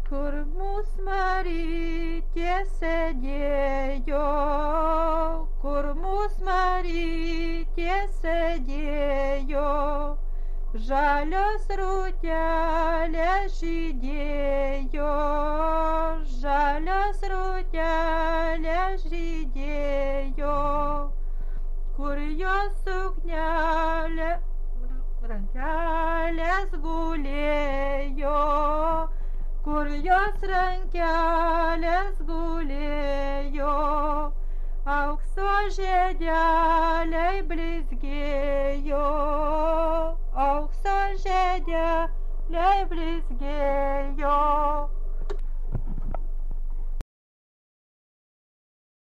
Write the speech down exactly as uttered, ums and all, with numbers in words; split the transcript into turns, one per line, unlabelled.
kur mūsų Marytė sėdėjo, kur mūsų Marytė sėdėjo, žalios rūtelės žydėjo, žalios rūtelės žydėjo, kur jos suknelė rankelės gulėjo, kur jos rankelės gulėjo, aukso žiedeliai blizgėjo, aukso žiedeliai blizgėjo.